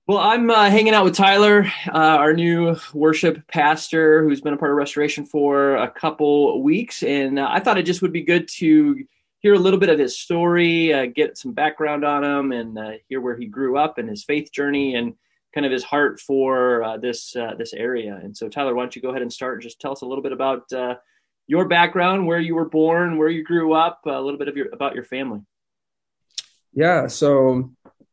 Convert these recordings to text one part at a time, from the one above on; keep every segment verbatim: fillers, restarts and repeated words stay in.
Well, I'm uh, hanging out with Tyler, uh, our new worship pastor, who's been a part of Restoration for a couple weeks, and uh, I thought it just would be good to hear a little bit of his story, uh, get some background on him, and uh, hear where he grew up and his faith journey, and kind of his heart for uh, this uh, this area. And so, Tyler, why don't you go ahead and start and just tell us a little bit about uh, your background, where you were born, where you grew up, a little bit of your about your family. Yeah, so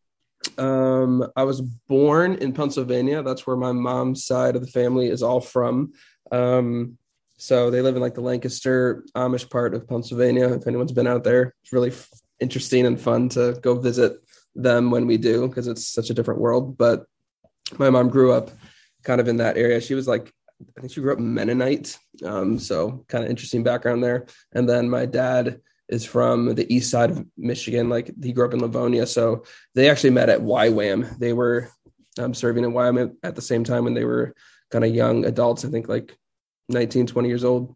um, I was born in Pennsylvania. That's where my mom's side of the family is all from. Um, so they live in like the Lancaster Amish part of Pennsylvania. If anyone's been out there, it's really f- interesting and fun to go visit them when we do because it's such a different world. But my mom grew up kind of in that area. She was like, I think she grew up Mennonite. Um, so kind of interesting background there. And then my dad is from the east side of Michigan. Like he grew up in Livonia. So they actually met at Y WAM. They were um, serving in Y WAM at the same time when they were kind of young adults, I think like nineteen, twenty years old.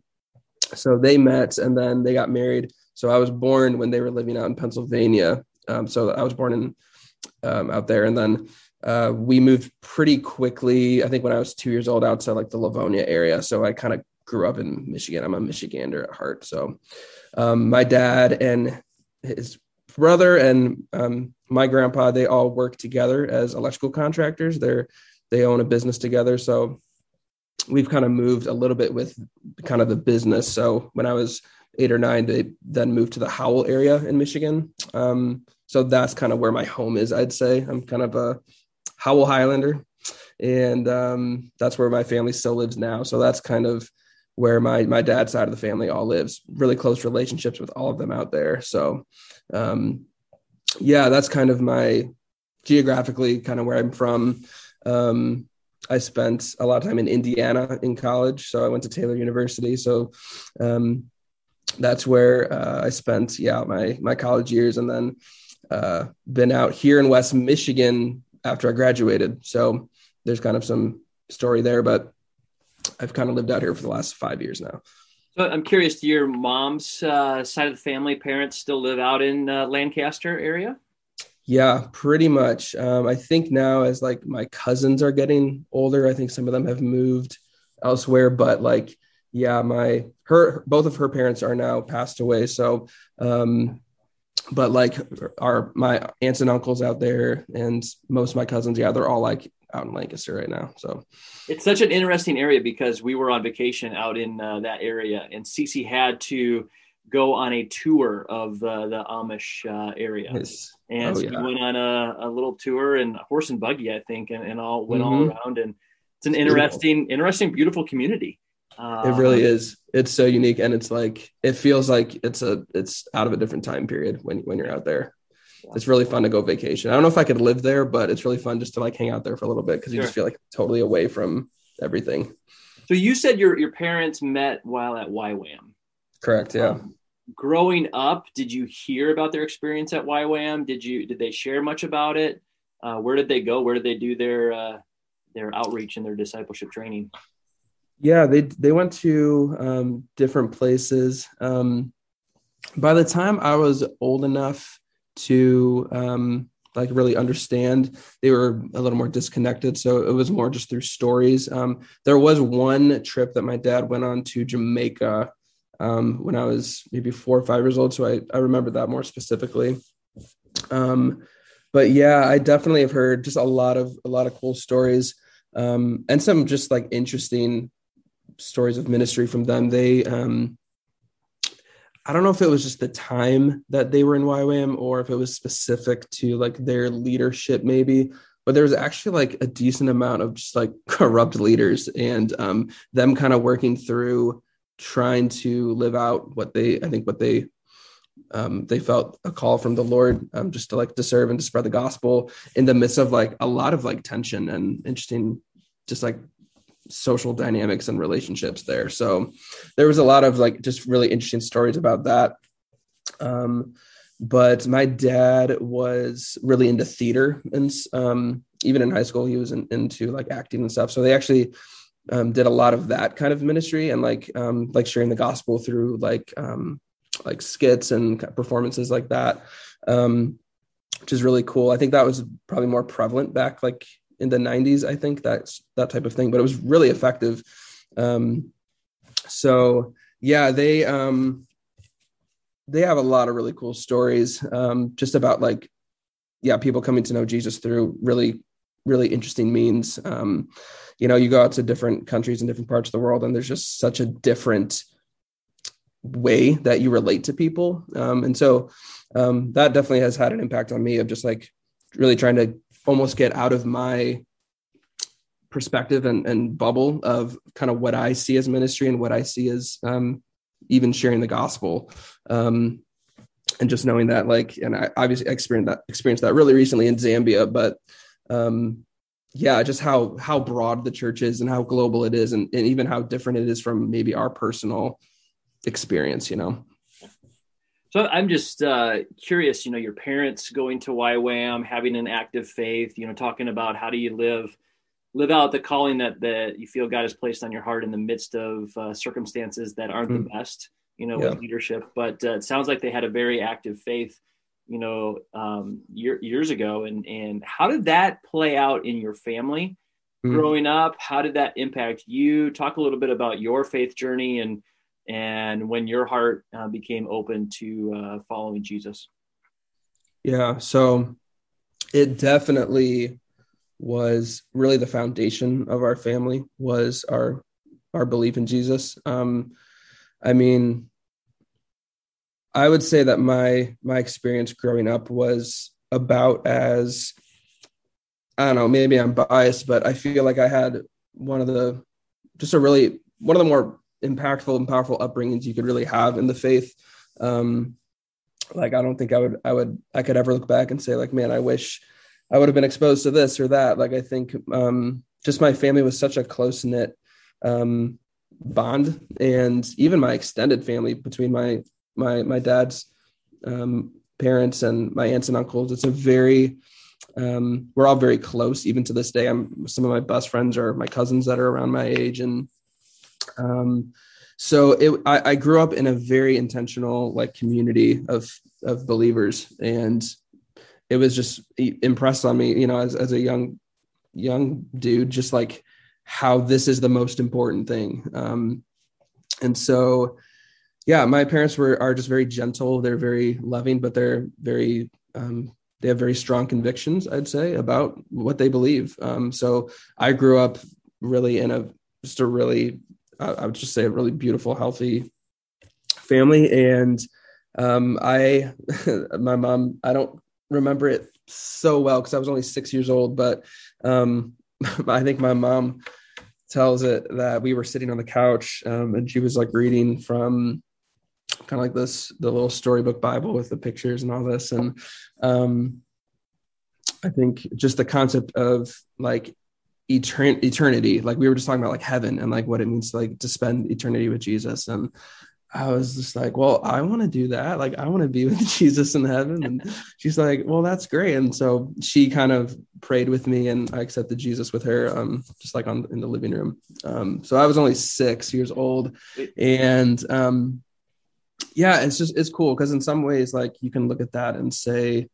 So they met and then they got married. So I was born when they were living out in Pennsylvania. Um, so I was born in um, out there. And then uh, we moved pretty quickly, I think when I was two years old, out to like the Livonia area. So I kind of grew up in Michigan. I'm a Michigander at heart. So um, my dad and his brother and um, my grandpa, they all work together as electrical contractors. They're, they own a business together. So we've kind of moved a little bit with kind of the business. So when I was eight or nine, they then moved to the Howell area in Michigan. Um, so that's kind of where my home is, I'd say. I'm kind of a Howell Highlander, and um, that's where my family still lives now. So that's kind of where my my dad's side of the family all lives. Really close relationships with all of them out there. So um, yeah, that's kind of my geographically kind of where I'm from. Um, I spent a lot of time in Indiana in college. So I went to Taylor University. So um, that's where uh, I spent, yeah, my, my college years, and then uh, been out here in West Michigan after I graduated. So there's kind of some story there, but I've kind of lived out here for the last five years now. So I'm curious, do your mom's uh, side of the family, parents still live out in uh, Lancaster area? Yeah, pretty much. Um, I think now as like my cousins are getting older, I think some of them have moved elsewhere, but like, yeah, my, her, both of her parents are now passed away. So, um, but like our, my aunts and uncles out there and most of my cousins, yeah, they're all like out in Lancaster right now. So, It's such an interesting area because we were on vacation out in uh, that area, and Cece had to go on a tour of uh, the Amish uh, area. it's, And oh so we yeah. went on a, a little tour and horse and buggy, I think, and, and all went all Mm-hmm. around. And it's an It's beautiful. interesting, interesting, beautiful community. It Uh, really is. It's so unique, and it's like it feels like it's a it's out of a different time period when when you're yeah, out there. yeah, It's really fun to go vacation. I don't know if I could live there, but it's really fun just to like hang out there for a little bit because you just sure. feel like totally away from everything. So you said your your parents met while at Y WAM. Correct. Yeah. Um, growing up, did you hear about their experience at Y WAM? Did you did they share much about it? Uh, where did they go? Where did they do their uh, their outreach and their discipleship training? Yeah. They they went to um, different places. Um, by the time I was old enough to um, like really understand, they were a little more disconnected. So it was more just through stories. Um, there was one trip that my dad went on to Jamaica um, when I was maybe four or five years old. So I, I remember that more specifically. Um, but yeah, I definitely have heard just a lot of a lot of cool stories um, and some just like interesting stories of ministry from them. They um, I don't know if it was just the time that they were in Y WAM or if it was specific to like their leadership, maybe. But there was actually like a decent amount of just like corrupt leaders and um, them kind of working through trying to live out what they, I think, what they um, they felt a call from the Lord um, just to like to serve and to spread the gospel in the midst of like a lot of like tension and interesting, just like social dynamics and relationships there. So there was a lot of like just really interesting stories about that. Um, but my dad was really into theater, and um, even in high school, he was in, into like acting and stuff. So they actually um, did a lot of that kind of ministry and like um, like sharing the gospel through like um, like skits and performances like that. Um, which is really cool. I think that was probably more prevalent back like in the nineties, I think that's that type of thing, but it was really effective. Um, so yeah, they, um, they have a lot of really cool stories, um, just about like, yeah, people coming to know Jesus through really, really interesting means. Um, you know, you go out to different countries in different parts of the world, and there's just such a different way that you relate to people. Um, and so um, that definitely has had an impact on me of just like really trying to almost get out of my perspective and, and bubble of kind of what I see as ministry and what I see as um, even sharing the gospel. Um, and just knowing that, like, and I obviously experienced that, experienced that really recently in Zambia, but um, yeah, just how, how broad the church is and how global it is. And, and even how different it is from maybe our personal experience, you know? So I'm just uh, curious, you know, your parents going to Y WAM, having an active faith, you know, talking about how do you live, live out the calling that, that you feel God has placed on your heart in the midst of uh, circumstances that aren't Mm. the best, you know, Yeah. with leadership. But uh, it sounds like they had a very active faith, you know, um, year, years ago. And, and how did that play out in your family Mm. growing up? How did that impact you? Talk a little bit about your faith journey and and when your heart uh, became open to uh, following Jesus. Yeah. So it definitely was really the foundation of our family was our, our belief in Jesus. Um, I mean, I would say that my, my experience growing up was about as, I don't know, maybe I'm biased, but I feel like I had one of the, just a really, one of the more impactful and powerful upbringings you could really have in the faith. Um, like, I don't think I would, I would, I could ever look back and say like, man, I wish I would have been exposed to this or that. Like, I think um, just my family was such a close knit um, bond, and even my extended family between my, my, my dad's um, parents and my aunts and uncles. It's a very, um, we're all very close even to this day. I'm some of my best friends are my cousins that are around my age. And um, so it, I, I grew up in a very intentional like community of, of believers, and it was just impressed on me, you know, as, as a young, young dude, just like how this is the most important thing. Um, and so, yeah, my parents were, are just very gentle. They're very loving, but they're very, um, they have very strong convictions, I'd say, about what they believe. Um, so I grew up really in a, just a really, I would just say a really beautiful, healthy family. And um, I, my mom, I don't remember it so well because I was only six years old, but um, I think my mom tells it that we were sitting on the couch um, and she was like reading from kind of like this, the little storybook Bible with the pictures and all this. And um, I think just the concept of like etern- eternity, like we were just talking about like heaven and like what it means to like to spend eternity with Jesus. And I was just like, well, I want to do that. Like, I want to be with Jesus in heaven. And she's like, well, that's great. And so she kind of prayed with me and I accepted Jesus with her, um, just like on in the living room. Um, so I was only six years old. And um, yeah, it's just, it's cool. Cause in some ways, like you can look at that and say,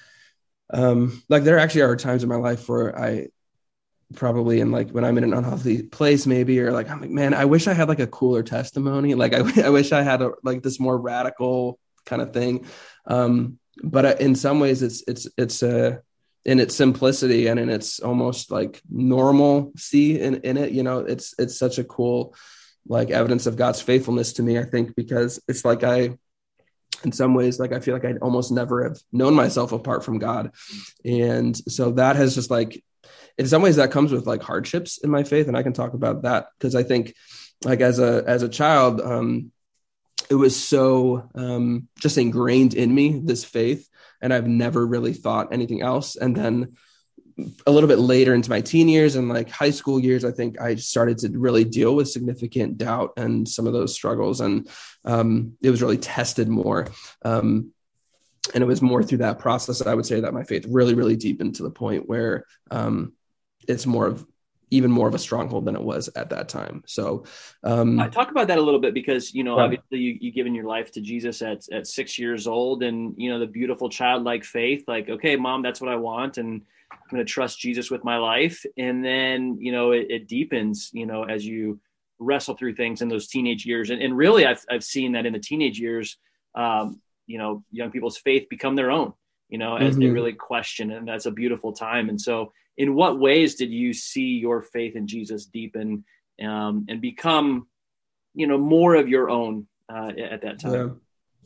um, like there actually are times in my life where I, probably in like when I'm in an unhealthy place maybe, or like I'm like, man, I wish I had like a cooler testimony, like I, I wish I had a, like this more radical kind of thing. Um but in some ways it's it's it's uh in its simplicity and in its almost like normalcy in, in it, you know, it's it's such a cool like evidence of God's faithfulness to me, I think, because it's like I in some ways, like I feel like I'd almost never have known myself apart from God. And so that has just like, in some ways that comes with like hardships in my faith. And I can talk about that because I think like as a, as a child, um, it was so um, just ingrained in me, this faith, and I've never really thought anything else. And then a little bit later into my teen years and like high school years, I think I started to really deal with significant doubt and some of those struggles. And um, it was really tested more. Um, and it was more through that process, I would say, that my faith really, really deepened to the point where um, it's more of even more of a stronghold than it was at that time. So um, Uh, talk about that a little bit because, you know, yeah. obviously you, you given your life to Jesus at, at six years old and, you know, the beautiful childlike faith, like, okay, mom, that's what I want. And, I'm going to trust Jesus with my life. And then, you know, it, it deepens, you know, as you wrestle through things in those teenage years. And, and really, I've, I've seen that in the teenage years, um, you know, young people's faith become their own, you know, as mm-hmm. they really question. And that's a beautiful time. And so in what ways did you see your faith in Jesus deepen um, and become, you know, more of your own uh, at that time? Yeah.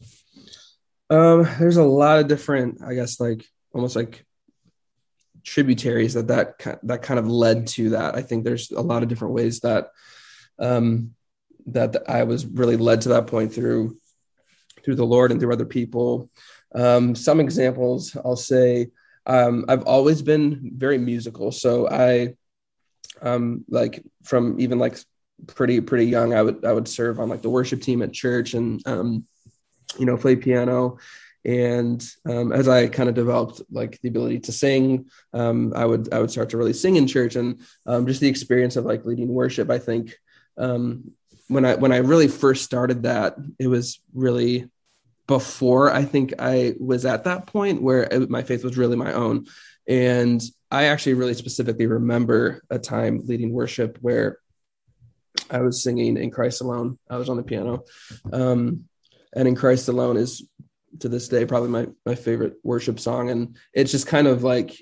Um, there's a lot of different, I guess, like almost like tributaries that that that kind of led to that. I think there's a lot of different ways that um, that I was really led to that point through through the Lord and through other people. Um, some examples, I'll say, um, I've always been very musical. So I, um, like from even like pretty pretty young, I would I would serve on like the worship team at church and um, you know, play piano. And um, as I kind of developed like the ability to sing, um, I would I would start to really sing in church, and um, just the experience of like leading worship. I think um, when I when I really first started that, it was really before I think I was at that point where it, my faith was really my own. And I actually really specifically remember a time leading worship where I was singing In Christ Alone. I was on the piano. Um, And In Christ Alone is, to this day, probably my, my favorite worship song. And it's just kind of like,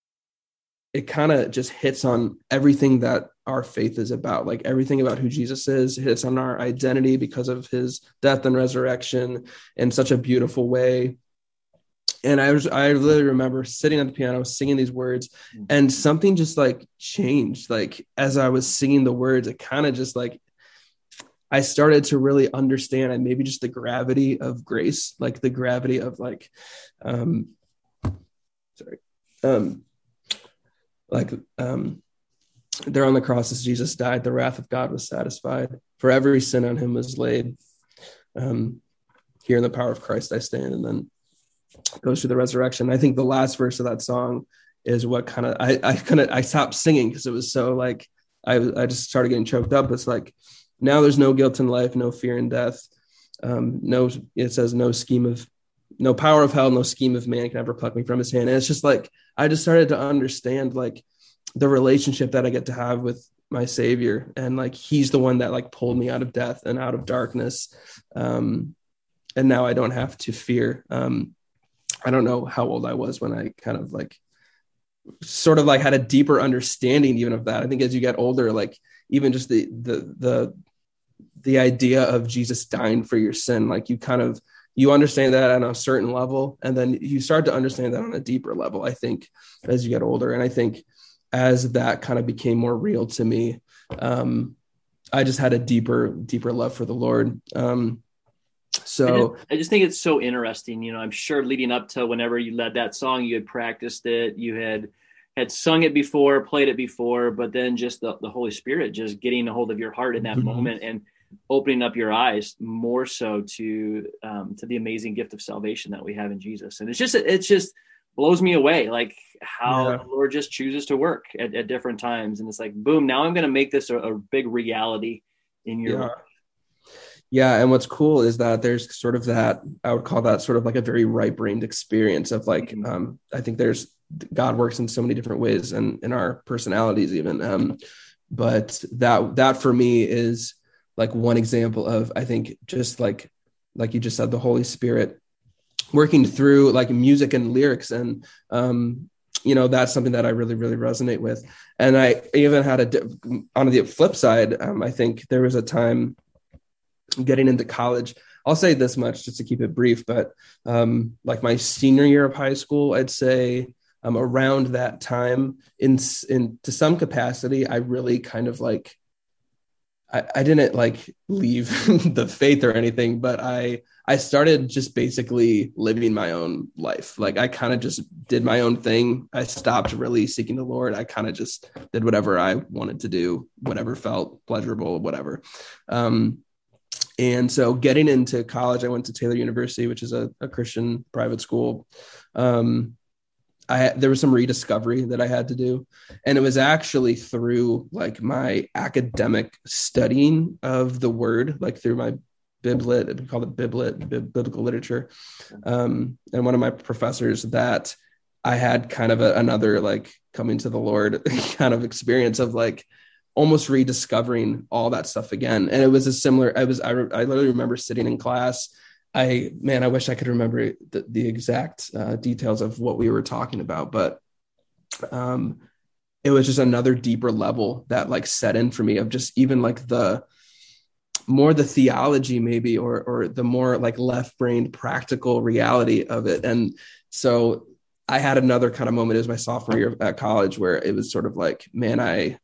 it kind of just hits on everything that our faith is about, like everything about who Jesus is, hits on our identity because of his death and resurrection in such a beautiful way. And I was, I literally remember sitting at the piano, singing these words, and something just like changed. Like as I was singing the words, it kind of just like, I started to really understand and maybe just the gravity of grace, like the gravity of like, um, sorry, um, like um, there on the cross as Jesus died, the wrath of God was satisfied. For every sin on him was laid. Um, here in the power of Christ I stand, and then goes through the resurrection. I think the last verse of that song is what kind of, I, I kind of, I stopped singing because it was so like, I, I just started getting choked up. It's like, now there's no guilt in life, no fear in death. Um, no, it says no scheme of, no power of hell, no scheme of man can ever pluck me from his hand. And it's just like, I just started to understand like the relationship that I get to have with my Savior. And like, he's the one that like pulled me out of death and out of darkness. Um, and now I don't have to fear. Um, I don't know how old I was when I kind of like, sort of like had a deeper understanding even of that. I think as you get older, like even just the, the, the, the idea of Jesus dying for your sin, like you kind of, you understand that on a certain level, and then you start to understand that on a deeper level, I think, as you get older. And I think as that kind of became more real to me, um, I just had a deeper, deeper love for the Lord. Um, so I just, I just think it's so interesting. You know, I'm sure leading up to whenever you led that song, you had practiced it, you had had sung it before, played it before, but then just the, the Holy Spirit just getting a hold of your heart in that mm-hmm. moment and opening up your eyes more so to um, to the amazing gift of salvation that we have in Jesus. And it's just, it just blows me away, like how yeah. the Lord just chooses to work at, at different times. And it's like, boom, now I'm going to make this a, a big reality in your yeah. life. Yeah. And what's cool is that there's sort of that, I would call that sort of like a very right-brained experience of like, mm-hmm. um, I think there's, God works in so many different ways and in our personalities even. Um, but that, that for me is like one example of, I think just like, like you just said, the Holy Spirit working through like music and lyrics. And, um, you know, that's something that I really, really resonate with. And I even had a, on the flip side, um, I think there was a time getting into college. I'll say this much just to keep it brief, but um, like my senior year of high school, I'd say um, around that time in, in to some capacity, I really kind of like, I, I didn't like leave the faith or anything, but I, I started just basically living my own life. Like I kind of just did my own thing. I stopped really seeking the Lord. I kind of just did whatever I wanted to do, whatever felt pleasurable, whatever. Um, And so getting into college, I went to Taylor University, which is a, a Christian private school. Um, I there was some rediscovery that I had to do. And it was actually through like my academic studying of the word, like through my biblit, we call it biblit, biblical literature. Um, and one of my professors that I had kind of a, another like coming to the Lord kind of experience of like almost rediscovering all that stuff again. And it was a similar, I was, I, I literally remember sitting in class. I, man, I wish I could remember the, the exact uh, details of what we were talking about, but um, it was just another deeper level that like set in for me of just even like the more the theology maybe, or, or the more like left-brained practical reality of it. And so I had another kind of moment. It was my sophomore year at college where it was sort of like, man, I,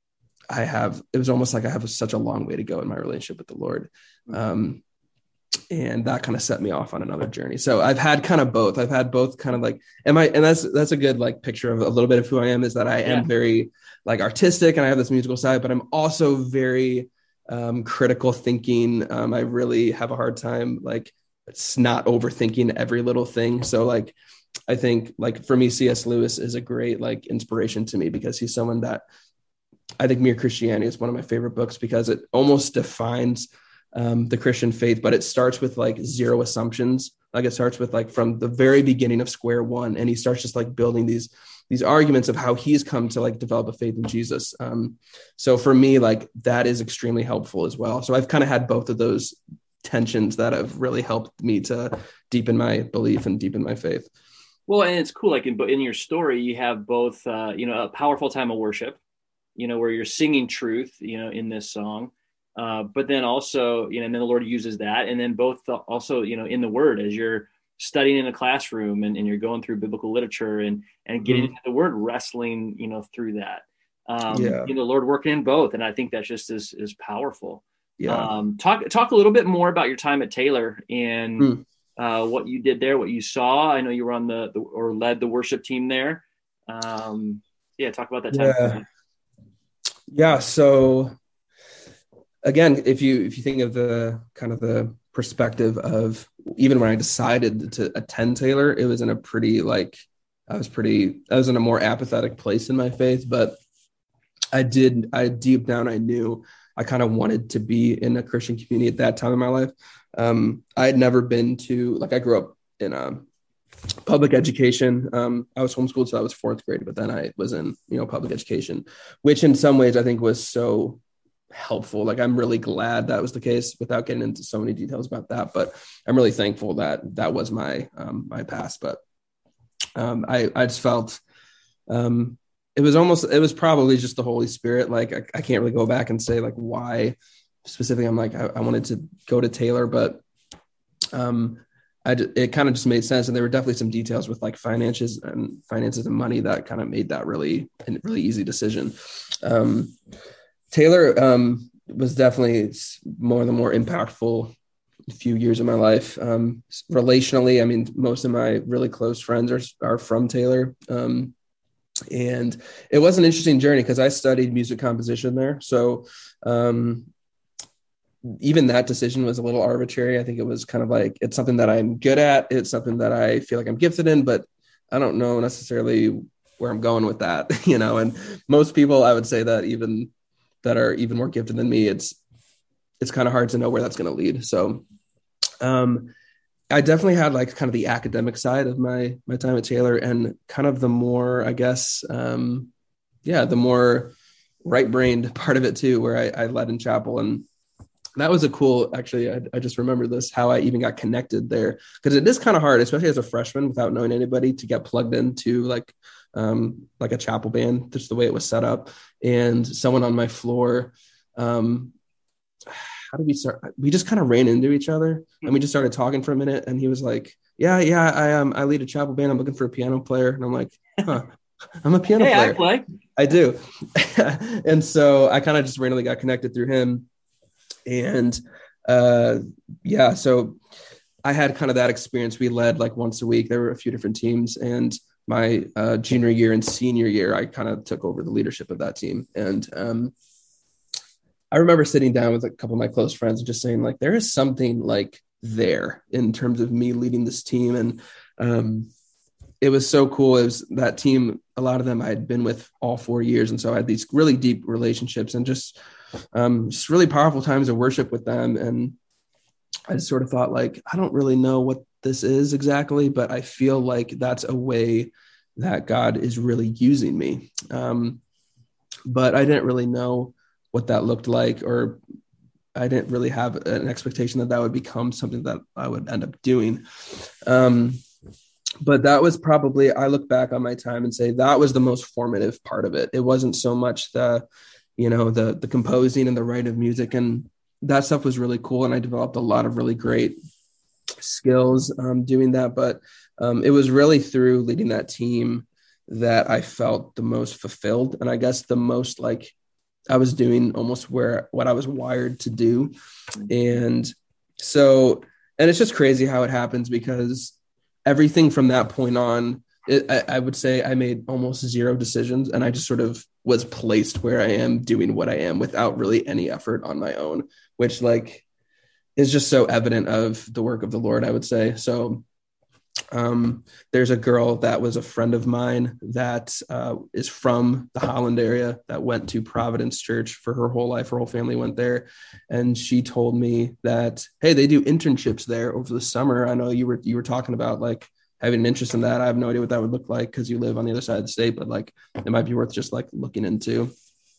I have, it was almost like I have such a long way to go in my relationship with the Lord. Um, and that kind of set me off on another journey. So I've had kind of both. I've had both kind of like, am I, and that's, that's a good like picture of a little bit of who I am, is that I am yeah. very like artistic and I have this musical side, but I'm also very um, critical thinking. Um, I really have a hard time, like it's not overthinking every little thing. So like, I think like for me, C S Lewis is a great like inspiration to me, because he's someone that I think Mere Christianity is one of my favorite books, because it almost defines um, the Christian faith, but it starts with like zero assumptions. Like it starts with like from the very beginning of square one. And he starts just like building these, these arguments of how he's come to like develop a faith in Jesus. Um, so for me, like that is extremely helpful as well. So I've kind of had both of those tensions that have really helped me to deepen my belief and deepen my faith. Well, and it's cool. Like in, in your story, you have both, uh, you know, a powerful time of worship, you know, where you're singing truth, you know, in this song. Uh, but then also, you know, and then the Lord uses that. And then both the, also, you know, in the word, as you're studying in a classroom and, and you're going through biblical literature and, and getting mm-hmm. into the word, wrestling, you know, through that, um, yeah. you know, the Lord working in both. And I think that's just is, is powerful. Yeah. Um, talk, talk a little bit more about your time at Taylor and mm. uh, what you did there, what you saw. I know you were on the, the or led the worship team there. Um, yeah. Talk about that time. Yeah. yeah so again, if you if you think of the kind of the perspective of even when I decided to attend Taylor, it was in a pretty like I was pretty I was in a more apathetic place in my faith, but I did I deep down I knew I kind of wanted to be in a Christian community at that time in my life. Um, I had never been to like I grew up in a public education. Um, I was homeschooled, so I was fourth grade, but then I was in you know public education, which in some ways I think was so helpful. Like I'm really glad that was the case, without getting into so many details about that, but I'm really thankful that that was my um my past. But um I I just felt um it was almost it was probably just the Holy Spirit. Like I, I can't really go back and say like why specifically I'm like I, I wanted to go to Taylor, but um I it kind of just made sense. And there were definitely some details with like finances and finances and money that kind of made that really a really easy decision. um Taylor um, was definitely one of the more impactful few years of my life. Um, relationally, I mean, most of my really close friends are are from Taylor. Um, and it was an interesting journey because I studied music composition there. So um, even that decision was a little arbitrary. I think it was kind of like, it's something that I'm good at. It's something that I feel like I'm gifted in, but I don't know necessarily where I'm going with that, you know, and most people, I would say that even that are even more gifted than me, it's, it's kind of hard to know where that's going to lead. So, um, I definitely had like kind of the academic side of my, my time at Taylor, and kind of the more, I guess, um, yeah, the more right-brained part of it too, where I, I led in chapel. And that was a cool, actually, I, I just remember this, how I even got connected there. Cause it is kind of hard, especially as a freshman without knowing anybody, to get plugged into like, um, like a chapel band, just the way it was set up. And someone on my floor, um, how did we start? We just kind of ran into each other and we just started talking for a minute. And he was like, yeah, yeah, I um, I lead a chapel band. I'm looking for a piano player. And I'm like, huh, I'm a piano hey, player. I play. I do. And so I kind of just randomly got connected through him. And uh, yeah, so I had kind of that experience. We led like once a week. There were a few different teams, and my uh, junior year and senior year, I kind of took over the leadership of that team. And um, I remember sitting down with a couple of my close friends and just saying like, there is something like there in terms of me leading this team. And um, it was so cool. It was that team, a lot of them I had been with all four years. And so I had these really deep relationships and just, um, just really powerful times of worship with them. And I just sort of thought like, I don't really know what this is exactly, but I feel like that's a way that God is really using me. Um, but I didn't really know what that looked like, or I didn't really have an expectation that that would become something that I would end up doing. Um, but that was probably, I look back on my time and say that was the most formative part of it. It wasn't so much the, you know, the, the composing and the writing of music, and that stuff was really cool. And I developed a lot of really great skills um, doing that. But um, it was really through leading that team that I felt the most fulfilled. And I guess the most like I was doing almost where what I was wired to do. And so, and it's just crazy how it happens, because everything from that point on, it, I, I would say I made almost zero decisions, and I just sort of was placed where I am doing what I am without really any effort on my own, which like is just so evident of the work of the Lord, I would say. So um, there's a girl that was a friend of mine that uh, is from the Holland area that went to Providence Church for her whole life. Her whole family went there. And she told me that, hey, they do internships there over the summer. I know you were, you were talking about like having an interest in that. I have no idea what that would look like because you live on the other side of the state, but like it might be worth just like looking into.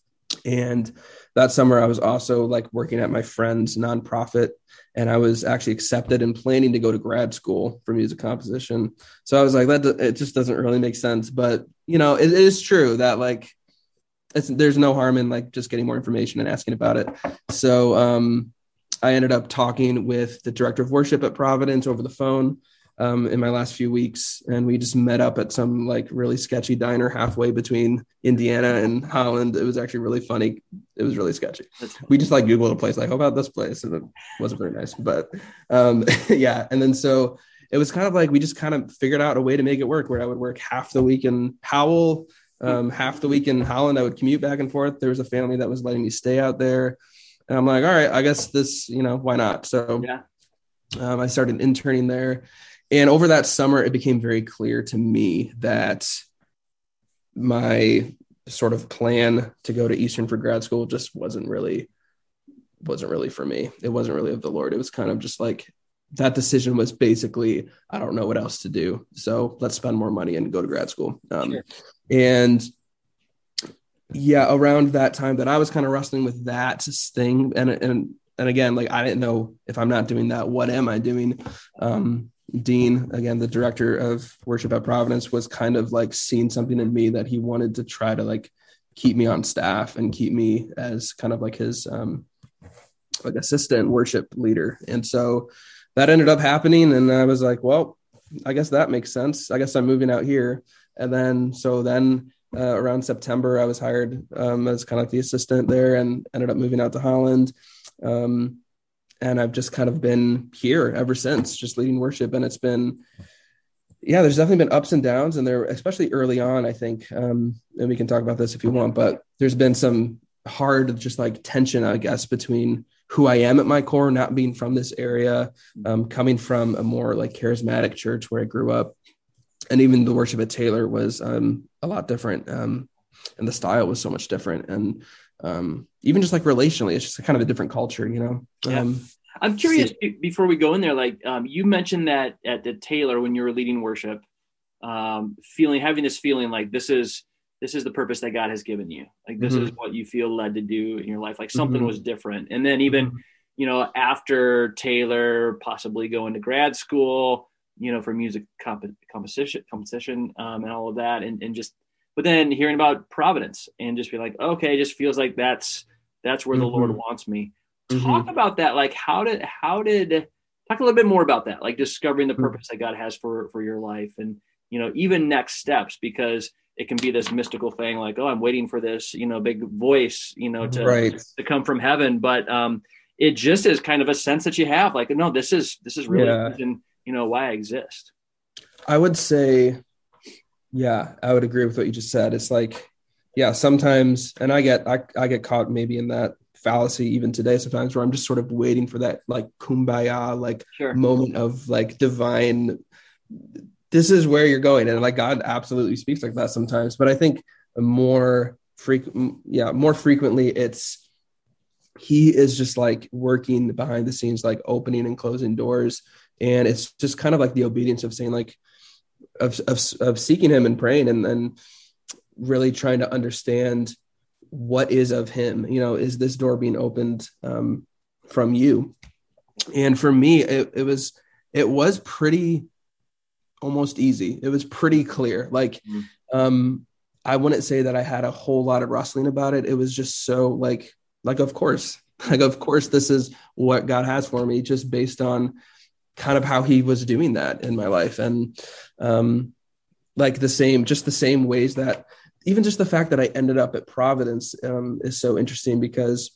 And that summer I was also like working at my friend's nonprofit, and I was actually accepted and planning to go to grad school for music composition. So I was like, that it just doesn't really make sense. But, you know, it, it is true that like, it's, there's no harm in like just getting more information and asking about it. So um, I ended up talking with the director of worship at Providence over the phone um, in my last few weeks. And we just met up at some like really sketchy diner halfway between Indiana and Holland. It was actually really funny. It was really sketchy. We just like Googled a place, like, how about this place? And it wasn't very nice, but um, yeah. And then, so it was kind of like, we just kind of figured out a way to make it work, where I would work half the week in Howell, um, half the week in Holland. I would commute back and forth. There was a family that was letting me stay out there. And I'm like, all right, I guess this, you know, why not? So yeah. um, I started interning there. And over that summer, it became very clear to me that my sort of plan to go to Eastern for grad school just wasn't really, wasn't really for me. It wasn't really of the Lord. It was kind of just like, that decision was basically, I don't know what else to do, so let's spend more money and go to grad school. Um, sure. And yeah, around that time that I was kind of wrestling with that thing. And, and, and again, like, I didn't know, if I'm not doing that, what am I doing? Um, Dean, again, the director of worship at Providence, was kind of like seeing something in me that he wanted to try to like keep me on staff and keep me as kind of like his um, like assistant worship leader. And so that ended up happening. And I was like, well, I guess that makes sense. I guess I'm moving out here. And then, so then uh, around September, I was hired um, as kind of like the assistant there, and ended up moving out to Holland. Um, And I've just kind of been here ever since, just leading worship. And it's been, yeah, there's definitely been ups and downs. And there, especially early on, I think, um, and we can talk about this if you want, but there's been some hard, just like tension, I guess, between who I am at my core, not being from this area, um, coming from a more like charismatic church where I grew up. And even the worship at Taylor was um, a lot different. Um, and the style was so much different. And um, even just like relationally, it's just kind of a different culture, you know? Yeah. Um, I'm curious so, before we go in there, like um, you mentioned that at the Taylor, when you were leading worship, um, feeling, having this feeling like this is, this is the purpose that God has given you. Like, this mm-hmm. is what you feel led to do in your life. Like something mm-hmm. was different. And then even, mm-hmm. you know, after Taylor, possibly going to grad school, you know, for music comp- composition, composition um, and all of that. And, and just, but then hearing about Providence and just be like, okay, it just feels like that's, that's where mm-hmm. the Lord wants me. Mm-hmm. Talk about that. Like, how did, how did, talk a little bit more about that, like discovering the purpose mm-hmm. that God has for, for your life. And, you know, even next steps, because it can be this mystical thing like, oh, I'm waiting for this, you know, big voice, you know, to, right. to come from heaven. But um, it just is kind of a sense that you have like, no, this is, this is really, yeah. reason, you know, why I exist. I would say, yeah, I would agree with what you just said. It's like, yeah, sometimes, and I get, I, I get caught maybe in that fallacy even today sometimes, where I'm just sort of waiting for that like kumbaya, like sure. moment of like divine, this is where you're going. And like, God absolutely speaks like that sometimes, but I think more frequent, yeah, more frequently it's, he is just like working behind the scenes, like opening and closing doors. And it's just kind of like the obedience of saying like, of, of, of seeking him and praying and then really trying to understand what is of him, you know, is this door being opened um, from you? And for me, it, it was, it was pretty almost easy. It was pretty clear. Like, mm. um, I wouldn't say that I had a whole lot of wrestling about it. It was just so like, like, of course, like, of course, this is what God has for me, just based on kind of how he was doing that in my life. And um, like the same, just the same ways that even just the fact that I ended up at Providence um, is so interesting, because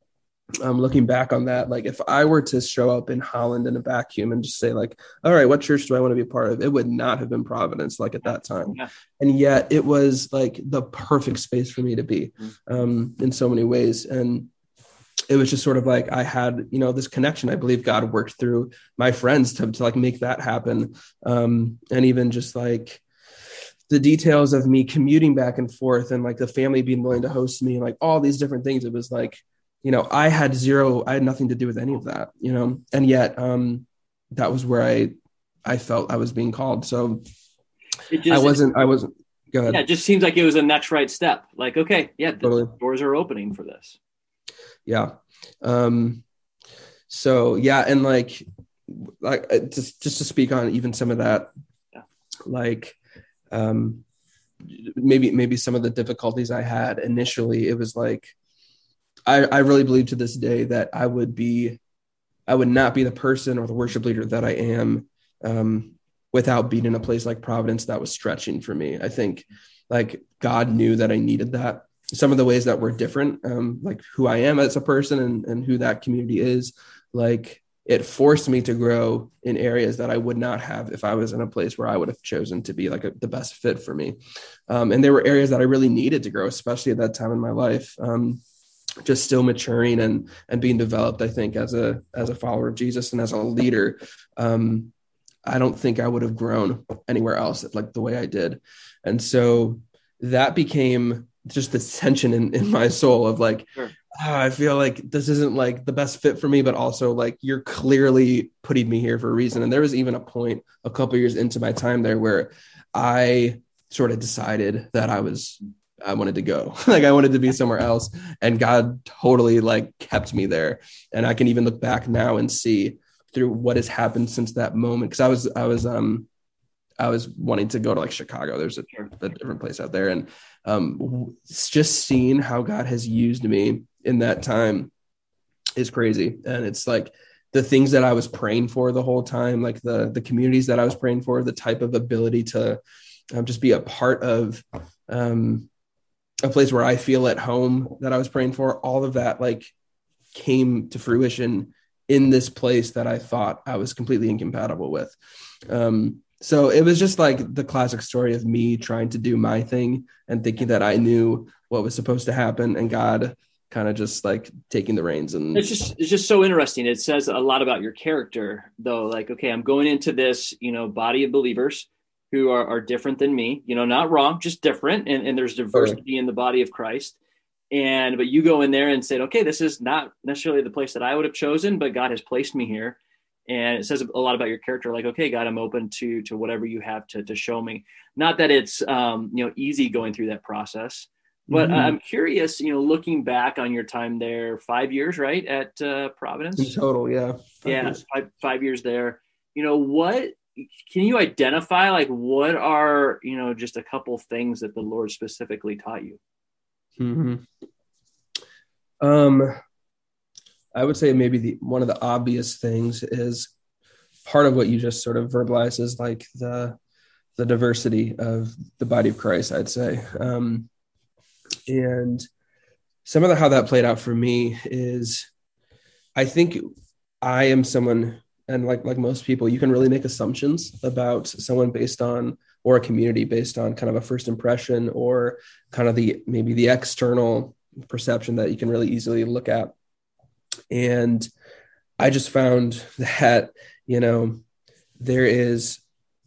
um, looking back on that, like if I were to show up in Holland in a vacuum and just say like, all right, what church do I want to be a part of? It would not have been Providence like at that time. Yeah. And yet it was like the perfect space for me to be um, in so many ways. And it was just sort of like, I had, you know, this connection. I believe God worked through my friends to, to like make that happen. Um, and even just like the details of me commuting back and forth and like the family being willing to host me and like all these different things. It was like, you know, I had zero, I had nothing to do with any of that, you know, and yet um, that was where I, I felt I was being called. So it just, I wasn't, I wasn't, go ahead. Yeah, it just seems like it was the next right step. Like, okay, yeah, the totally. Doors are opening for this. Yeah. Um, so yeah. And like, like just, just to speak on even some of that, yeah. like um, maybe, maybe some of the difficulties I had initially, it was like, I, I really believe to this day that I would be, I would not be the person or the worship leader that I am um, without being in a place like Providence that was stretching for me. I think like God knew that I needed that. Some of the ways that were different, um, like who I am as a person and, and who that community is, like it forced me to grow in areas that I would not have if I was in a place where I would have chosen to be like a, the best fit for me. Um, and there were areas that I really needed to grow, especially at that time in my life. Um, just still maturing and, and being developed, I think, as a, as a follower of Jesus and as a leader. Um, I don't think I would have grown anywhere else like the way I did. And so that became just this tension in, in my soul of like, sure. oh, I feel like this isn't like the best fit for me, but also like, you're clearly putting me here for a reason. And there was even a point a couple of years into my time there where I sort of decided that I was, I wanted to go, like I wanted to be somewhere else, and God totally like kept me there. And I can even look back now and see through what has happened since that moment. Cause I was, I was, um, I was wanting to go to like Chicago. There's a, a different place out there. And um, just seeing how God has used me in that time is crazy. And it's like the things that I was praying for the whole time, like the, the communities that I was praying for, the type of ability to um, just be a part of um, a place where I feel at home that I was praying for, all of that like came to fruition in this place that I thought I was completely incompatible with. Um, So it was just like the classic story of me trying to do my thing and thinking that I knew what was supposed to happen, and God kind of just like taking the reins. And it's just, it's just so interesting. It says a lot about your character though. Like, okay, I'm going into this, you know, body of believers who are, are different than me, you know, not wrong, just different. And, and there's diversity okay. in the body of Christ. And, but you go in there and said, okay, this is not necessarily the place that I would have chosen, but God has placed me here. And it says a lot about your character, like, okay, God, I'm open to to whatever you have to to show me. Not that it's, um, you know, easy going through that process, but mm-hmm. I'm curious, you know, looking back on your time there, five years, right, at uh, Providence? In total, yeah. Five yeah, years. Five, five years there. You know, what, can you identify, like, what are, you know, just a couple things that the Lord specifically taught you? Mm-hmm. Um. I would say maybe the one of the obvious things is part of what you just sort of verbalized is like the the diversity of the body of Christ, I'd say. Um, and some of the how that played out for me is I think I am someone, and like like most people, you can really make assumptions about someone based on, or a community based on kind of a first impression or kind of the maybe the external perception that you can really easily look at. And I just found that, you know, there is,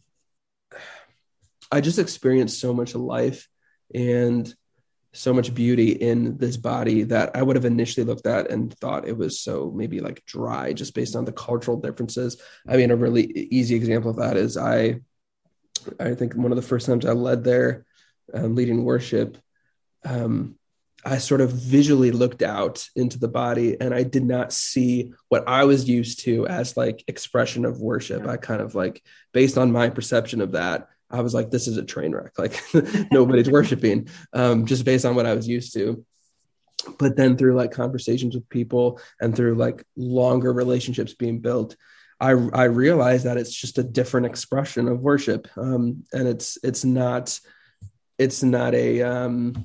I just experienced so much life and so much beauty in this body that I would have initially looked at and thought it was so maybe like dry just based on the cultural differences. I mean, a really easy example of that is I I think one of the first times I led there, um, leading worship, um, I sort of visually looked out into the body and I did not see what I was used to as like expression of worship. Yeah. I kind of like, based on my perception of that, I was like, this is a train wreck. Like nobody's worshiping, um, just based on what I was used to. But then through like conversations with people and through like longer relationships being built, I, I realized that it's just a different expression of worship. Um, and it's, it's not, it's not a, um,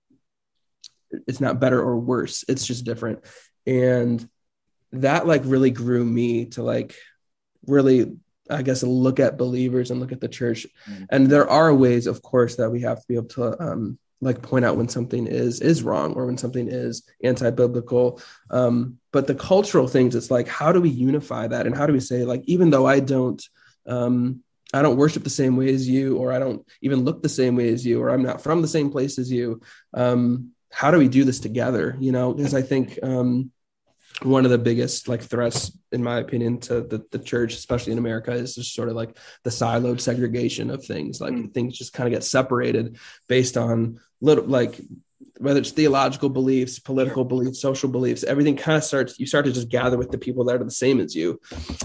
it's not better or worse. It's just different. And that like really grew me to like really, I guess, look at believers and look at the church. Mm-hmm. And there are ways, of course, that we have to be able to um, like point out when something is, is wrong or when something is anti-biblical. Um, but the cultural things, it's like, how do we unify that? And how do we say like, even though I don't, um, I don't worship the same way as you, or I don't even look the same way as you, or I'm not from the same place as you. Um, how do we do this together? You know, because I think um, one of the biggest like threats, in my opinion, to the, the church, especially in America, is just sort of like the siloed segregation of things. Like mm. things just kind of get separated based on little, like whether it's theological beliefs, political beliefs, social beliefs, everything kind of starts, you start to just gather with the people that are the same as you.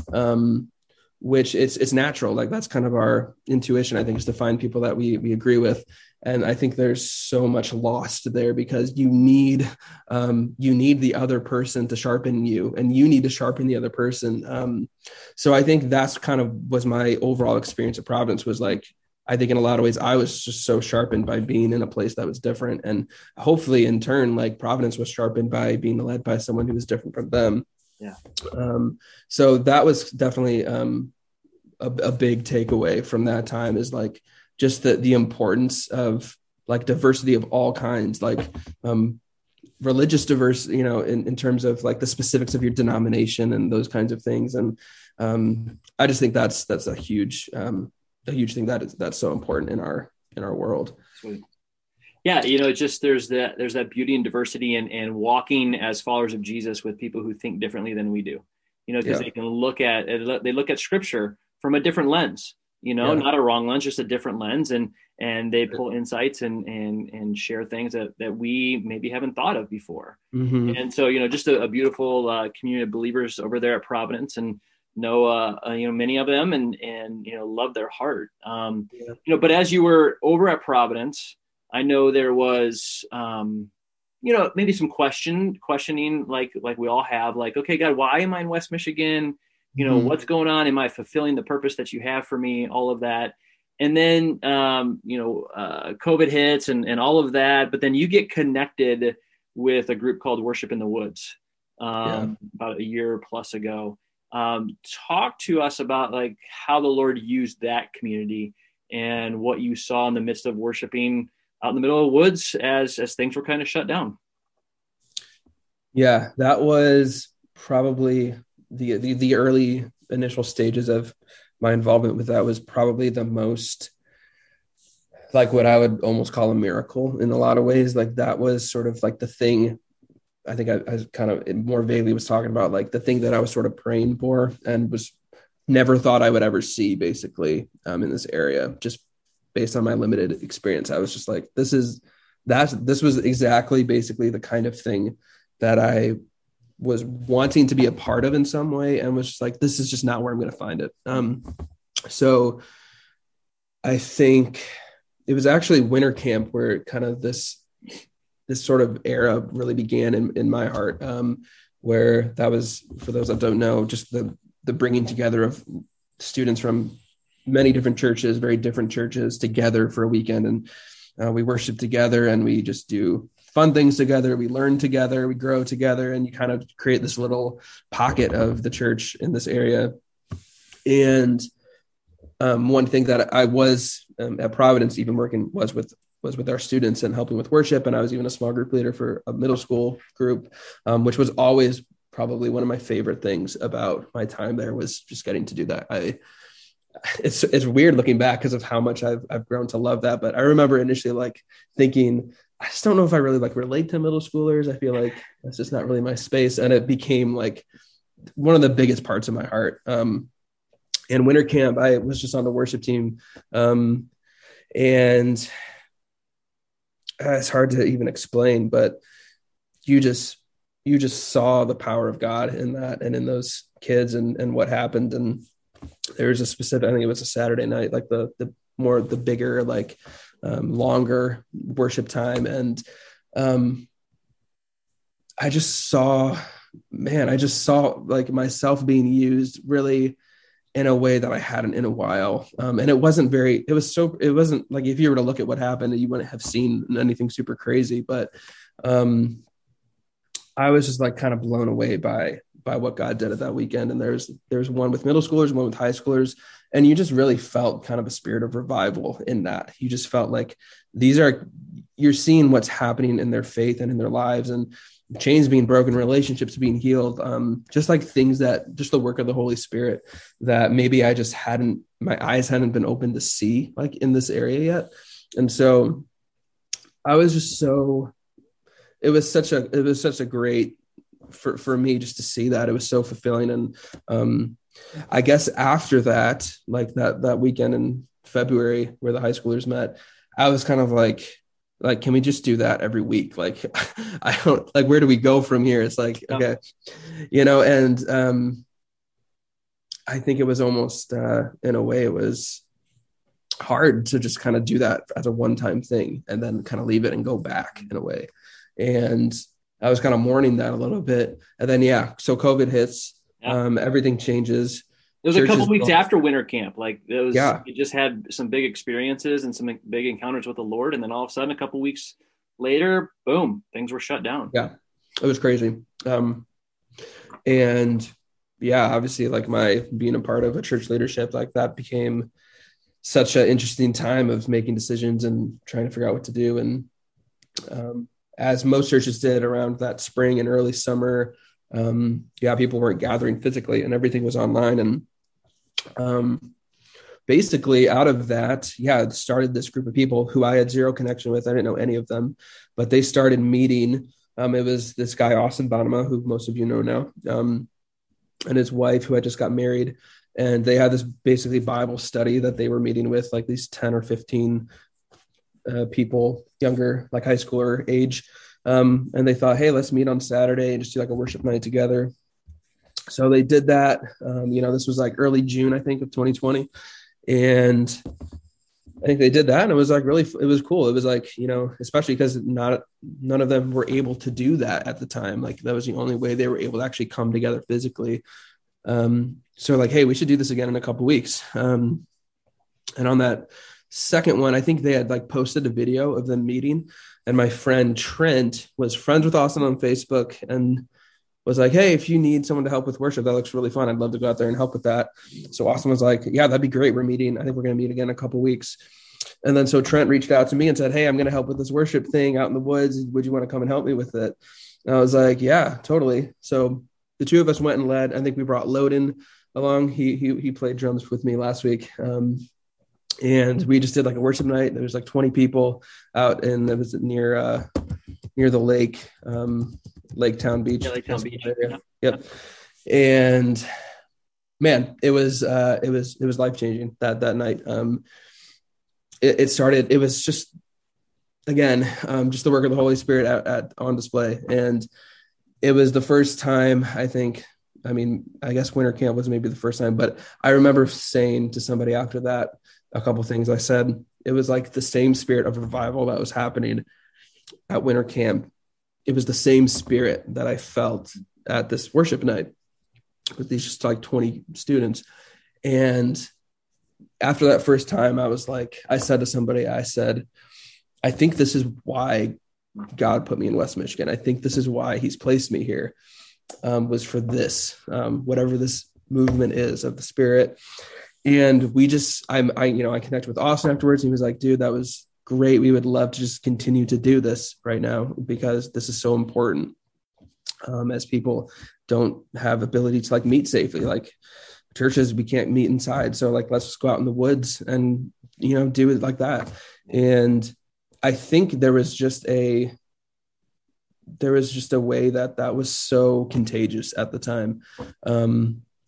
Um, which it's, it's natural. Like that's kind of our intuition, I think, is to find people that we, we agree with. And I think there's so much lost there because you need, um, you need the other person to sharpen you and you need to sharpen the other person. Um, so I think that's kind of was my overall experience at Providence was like, I think in a lot of ways, I was just so sharpened by being in a place that was different. And hopefully in turn, like Providence was sharpened by being led by someone who was different from them. Yeah. Um, so that was definitely um, a, a big takeaway from that time is like just the, the importance of like diversity of all kinds, like um, religious diversity, you know, in, in terms of like the specifics of your denomination and those kinds of things. And um, I just think that's, that's a huge, um, a huge thing that is, that's so important in our, in our world. Sweet. Yeah, you know, just there's that there's that beauty and diversity and and walking as followers of Jesus with people who think differently than we do. You know, because yeah. they can look at they look at Scripture from a different lens. You know, yeah. not a wrong lens, just a different lens, and and they pull insights and and and share things that that we maybe haven't thought of before. Mm-hmm. And so, you know, just a, a beautiful uh, community of believers over there at Providence, and know uh, uh, you know many of them, and and you know love their heart. Um, yeah. You know, but as you were over at Providence, I know there was, um, you know, maybe some question, questioning, like, like we all have, like, okay, God, why am I in West Michigan? You know, mm-hmm. what's going on? Am I fulfilling the purpose that you have for me? All of that. And then, um, you know, uh, COVID hits and, and all of that, but then you get connected with a group called Worship in the Woods um, yeah. about a year plus ago. Um, talk to us about like how the Lord used that community and what you saw in the midst of worshiping out in the middle of the woods as, as things were kind of shut down. Yeah, that was probably the, the, the early initial stages of my involvement with that was probably the most like what I would almost call a miracle in a lot of ways. Like that was sort of like the thing I think I, I kind of more vaguely was talking about, like the thing that I was sort of praying for and was never thought I would ever see basically um, in this area, just based on my limited experience. I was just like, this is, that's, this was exactly basically the kind of thing that I was wanting to be a part of in some way. And was just like, this is just not where I'm going to find it. Um, so I think it was actually winter camp where kind of this, this sort of era really began in, in my heart, um, where that was, for those that don't know, just the, the bringing together of students from many different churches, very different churches together for a weekend. And uh, we worship together and we just do fun things together. We learn together, we grow together, and you kind of create this little pocket of the church in this area. And um, one thing that I was um, at Providence, even working was with, was with our students and helping with worship. And I was even a small group leader for a middle school group, um, which was always probably one of my favorite things about my time there was just getting to do that. I, It's it's weird looking back because of how much I've I've grown to love that. But I remember initially like thinking, I just don't know if I really like relate to middle schoolers. I feel like that's just not really my space. And it became like one of the biggest parts of my heart. Um, and winter camp, I was just on the worship team. Um, and uh, it's hard to even explain, but you just, you just saw the power of God in that and in those kids and, and what happened. And there was a specific, I think it was a Saturday night, like the, the more, the bigger, like um, longer worship time. And um, I just saw, man, I just saw like myself being used really in a way that I hadn't in a while. Um, and it wasn't very, it was so, it wasn't like, if you were to look at what happened, you wouldn't have seen anything super crazy, but um, I was just like kind of blown away by, by what God did at that weekend. And there's, there's one with middle schoolers, one with high schoolers. And you just really felt kind of a spirit of revival in that. You just felt like these are, you're seeing what's happening in their faith and in their lives, and chains being broken, relationships being healed, um, just like things that just the work of the Holy Spirit that maybe I just hadn't, my eyes hadn't been open to see like in this area yet. And so I was just so, it was such a, it was such a great for, for me just to see that. It was so fulfilling. And um, I guess after that, like that, that weekend in February where the high schoolers met, I was kind of like, like, can we just do that every week? Like, I don't like, where do we go from here? It's like, okay, you know, and um, I think it was almost uh, in a way it was hard to just kind of do that as a one-time thing and then kind of leave it and go back in a way. And I was kind of mourning that a little bit. And then, yeah, so COVID hits, yeah. um, everything changes. It was Churches a couple weeks after winter camp. Like it was, yeah. you just had some big experiences and some big encounters with the Lord. And then all of a sudden, a couple weeks later, boom, things were shut down. Yeah, it was crazy. Um, and yeah, obviously like my being a part of a church leadership, like that became such an interesting time of making decisions and trying to figure out what to do. And um, as most churches did around that spring and early summer, um, yeah, people weren't gathering physically and everything was online. And um, basically out of that, yeah, it started this group of people who I had zero connection with. I didn't know any of them, but they started meeting. Um, it was this guy, Austin Bonema, who most of you know now, um, and his wife who had just got married. And they had this basically Bible study that they were meeting with like these ten or fifteen uh, people, younger, like high schooler age. Um, and they thought, hey, let's meet on Saturday and just do like a worship night together. So they did that. Um, you know, this was like early June, I think, of twenty twenty. And I think they did that. And it was like really, it was cool. It was like, you know, especially because not, none of them were able to do that at the time. Like that was the only way they were able to actually come together physically. Um, so like, hey, we should do this again in a couple of weeks. Um, and on that second one, I think they had like posted a video of them meeting. And my friend Trent was friends with Austin on Facebook and was like, hey, if you need someone to help with worship, that looks really fun. I'd love to go out there and help with that. So Austin was like, yeah, that'd be great. We're meeting. I think we're going to meet again in a couple of weeks. And then so Trent reached out to me and said, hey, I'm going to help with this worship thing out in the woods. Would you want to come and help me with it? And I was like, yeah, totally. So the two of us went and led. I think we brought Loden along. He he he played drums with me last week. Um, and we just did like a worship night. There was like twenty people out, and it was near uh, near the lake, um, Lake Town Beach. Yeah, Lake Town Beach. Yep. yep. And man, it was uh, it was it was life changing that that night. Um, it, it started. It was just again um, just the work of the Holy Spirit at, at on display, and it was the first time I think. I mean, I guess winter camp was maybe the first time, but I remember saying to somebody after that a couple of things. I said it was like the same spirit of revival that was happening at winter camp. It was the same spirit that I felt at this worship night with these just like twenty students. And after that first time, I was like, I said to somebody, I said, I think this is why God put me in West Michigan. I think this is why he's placed me here. Um, was for this, um, whatever this movement is of the spirit. And we just, I'm, I, you know, I connected with Austin afterwards. And he was like, dude, that was great. We would love to just continue to do this right now because this is so important. Um, as people don't have ability to like meet safely, like churches, we can't meet inside. So like, let's just go out in the woods and, you know, do it like that. And I think there was just a, there was just a way that that was so contagious at the time. Um,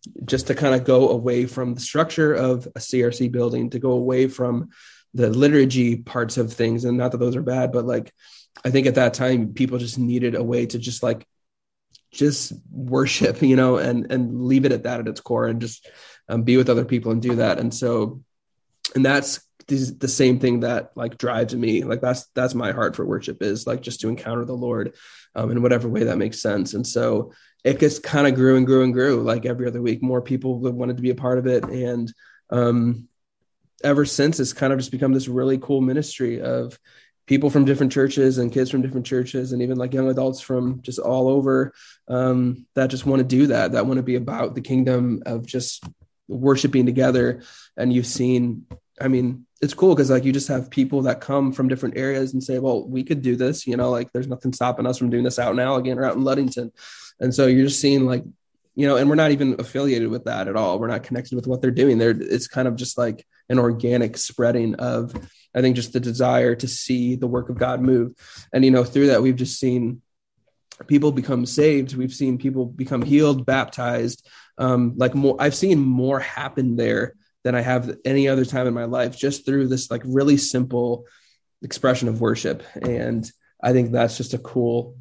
just to kind of go away from the structure of a C R C building, to go away from the liturgy parts of things. And not that those are bad, but like, I think at that time, people just needed a way to just like, just worship, you know, and, and leave it at that at its core, and just um, be with other people and do that. And so, and that's the same thing that like drives me. Like that's, that's my heart for worship, is like just to encounter the Lord um, in whatever way that makes sense. And so it just kind of grew and grew and grew. Like every other week, more people wanted to be a part of it. And um, ever since, it's kind of just become this really cool ministry of people from different churches and kids from different churches, and even like young adults from just all over um, that just want to do that, that want to be about the kingdom of just worshiping together. And you've seen, I mean, it's cool because like you just have people that come from different areas and say, well, we could do this, you know, like there's nothing stopping us from doing this out in Allegan or out in Ludington. And so you're just seeing like, you know, and we're not even affiliated with that at all. We're not connected with what they're doing there. It's kind of just like an organic spreading of, I think, just the desire to see the work of God move. And, you know, through that, we've just seen people become saved. We've seen people become healed, baptized. Um, like more, I've seen more happen there than I have any other time in my life, just through this like really simple expression of worship. And I think that's just a cool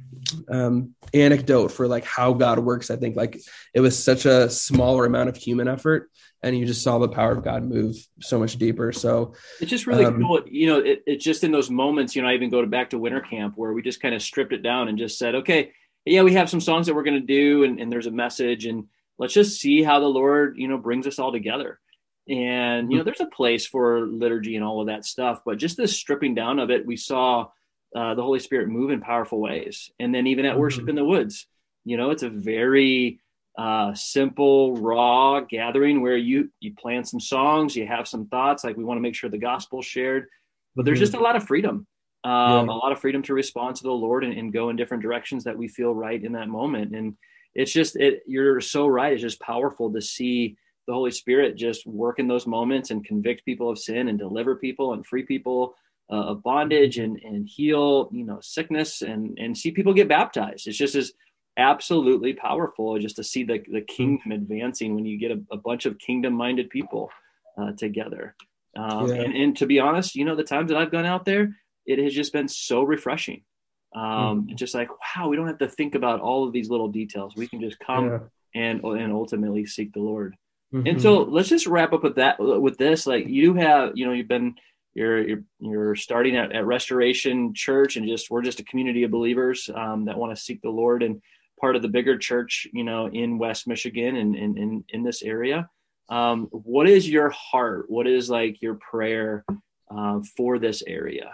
um, anecdote for like how God works. I think like it was such a smaller amount of human effort, and you just saw the power of God move so much deeper. So it's just really um, cool. You know, it, it's just in those moments, you know, I even go to back to winter camp where we just kind of stripped it down and just said, okay, yeah, we have some songs that we're going to do, and, and there's a message, and let's just see how the Lord, you know, brings us all together. And, you know, there's a place for liturgy and all of that stuff, but just this stripping down of it, we saw uh, the Holy Spirit move in powerful ways. And then even at mm-hmm. Worship in the Woods, you know, it's a very uh, simple, raw gathering where you, you plan some songs, you have some thoughts, like we want to make sure the gospel's shared, but there's mm-hmm. just a lot of freedom, um, yeah. a lot of freedom to respond to the Lord and, and go in different directions that we feel right in that moment. And it's just, it, you're so right. It's just powerful to see the Holy Spirit just work in those moments and convict people of sin and deliver people and free people uh, of bondage and, and heal, you know, sickness and, and see people get baptized. It's just as absolutely powerful just to see the, the kingdom advancing when you get a, a bunch of kingdom minded people uh, together. Um, yeah. and, and to be honest, you know, the times that I've gone out there, it has just been so refreshing. Um, mm-hmm. It's just like, wow, we don't have to think about all of these little details. We can just come yeah. and, and ultimately seek the Lord. Mm-hmm. And so let's just wrap up with that, with this, like you have, you know, you've been, you're, you're, you're starting at, at Restoration Church, and just, we're just a community of believers um, that want to seek the Lord, and part of the bigger church, you know, in West Michigan and in, in, in this area. Um, what is your heart? What is like your prayer uh, for this area?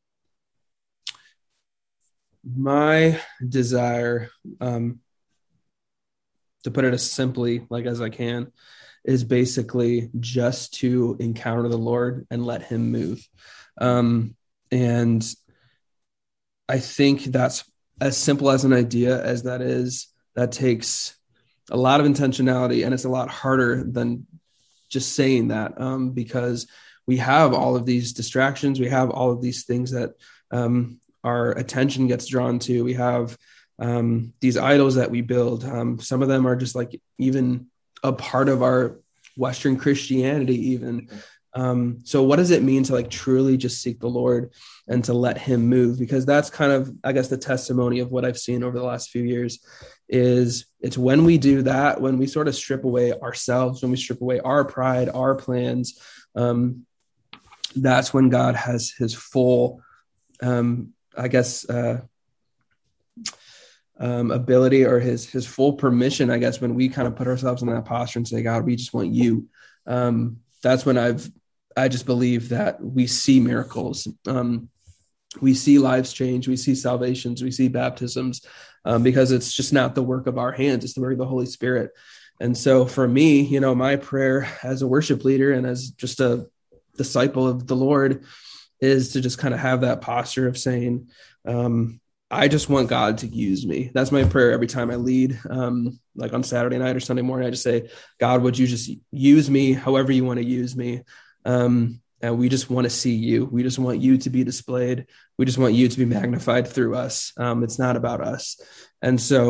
My desire, um, to put it as simply like as I can, is basically just to encounter the Lord and let him move. Um, and I think that's as simple as an idea as that is. That takes a lot of intentionality, and it's a lot harder than just saying that, um, because we have all of these distractions. We have all of these things that um, our attention gets drawn to. We have um, these idols that we build. Um, some of them are just like even a part of our Western Christianity even. Um, so what does it mean to like truly just seek the Lord and to let him move? Because that's kind of, I guess, the testimony of what I've seen over the last few years is it's when we do that, when we sort of strip away ourselves, when we strip away our pride, our plans, um, that's when God has his full, um, I guess, uh, Um, ability or his his full permission, I guess, when we kind of put ourselves in that posture and say, God, we just want you. Um, that's when I've, I just believe that we see miracles. Um, we see lives change. We see salvations. We see baptisms um, because it's just not the work of our hands. It's the work of the Holy Spirit. And so for me, you know, my prayer as a worship leader and as just a disciple of the Lord is to just kind of have that posture of saying, um, I just want God to use me. That's my prayer every time I lead, um, like on Saturday night or Sunday morning. I just say, God, would you just use me however you want to use me? Um, and we just want to see you. We just want you to be displayed. We just want you to be magnified through us. Um, it's not about us. And so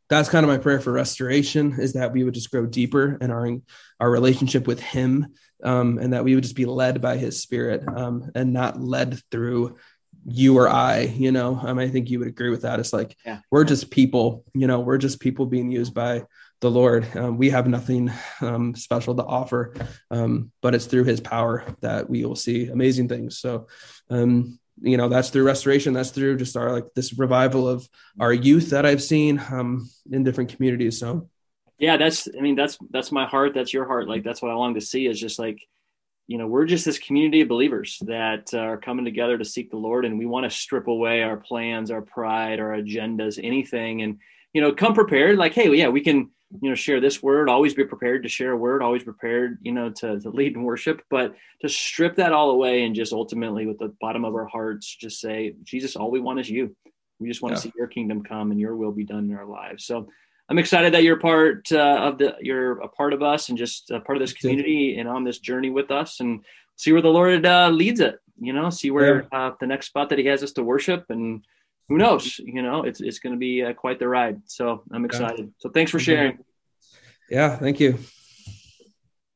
that's kind of my prayer for restoration, is that we would just grow deeper in our our relationship with him, um, and that we would just be led by his spirit, um, and not led through you or I, you know. um, I think you would agree with that. It's like, Yeah. we're just people, you know, we're just people being used by the Lord. Um, we have nothing um, special to offer, um, but it's through his power that we will see amazing things. So, um, you know, that's through restoration. That's through just our, like, this revival of our youth that I've seen um, in different communities. So, Yeah, that's, I mean, that's, that's my heart. That's your heart. Like, that's what I long to see, is just like, you know, we're just this community of believers that uh, are coming together to seek the Lord. And we want to strip away our plans, our pride, our agendas, anything. And, you know, come prepared, like, hey, well, yeah, we can, you know, share this word, always be prepared to share a word, always prepared, you know, to, to lead in worship, but to strip that all away and just ultimately with the bottom of our hearts, just say, Jesus, all we want is you. We just want yeah. to see your kingdom come and your will be done in our lives. So I'm excited that you're part uh, of the, you're a part of us and just a part of this community and on this journey with us, and see where the Lord uh, leads it, you know, see where yeah. uh, the next spot that he has us to worship, and who knows, you know, it's, it's going to be uh, quite the ride. So I'm excited. Yeah. So thanks for sharing. Yeah. Thank you.